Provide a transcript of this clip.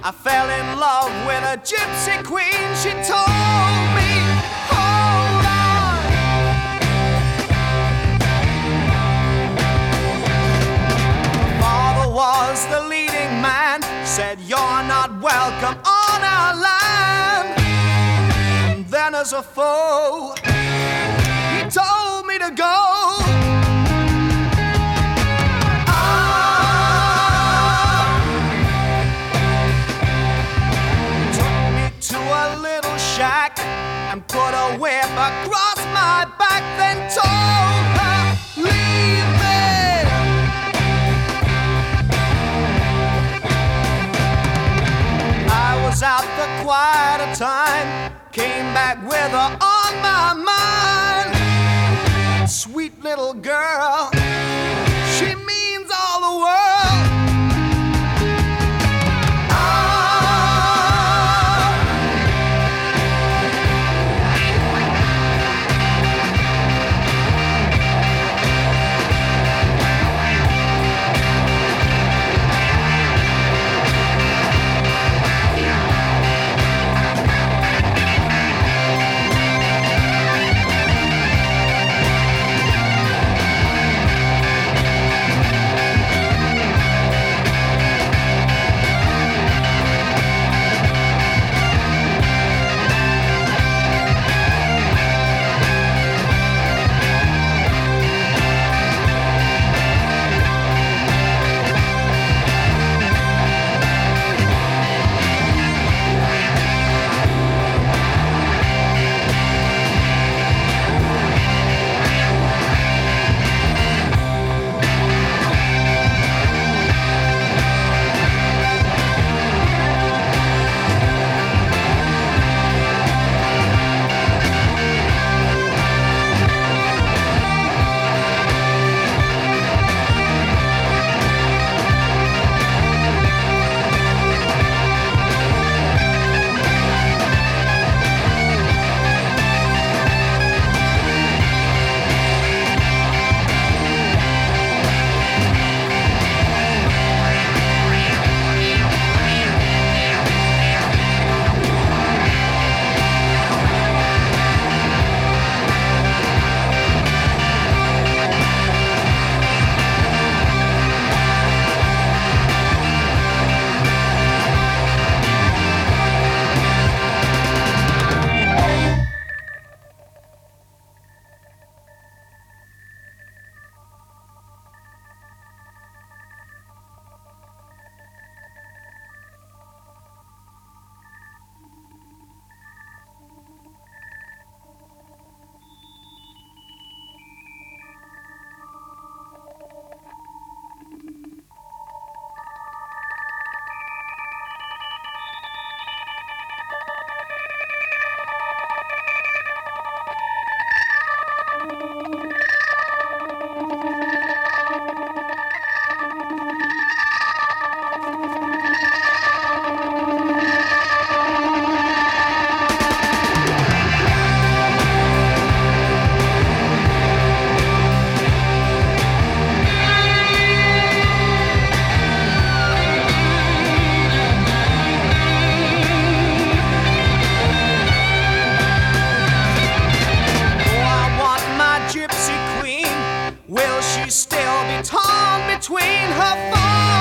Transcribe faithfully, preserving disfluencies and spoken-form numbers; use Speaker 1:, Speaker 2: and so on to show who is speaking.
Speaker 1: I fell in love with a gypsy queen. She told me, hold on. Father was the leading man, said you're not welcome on our land. And then as a foe, he told me to go. Shack and put a whip across my back, then told her, leave me. I was out for quite a time, came back with her on my mind. Sweet little girl, she means all the world. Will she still be torn between her foes?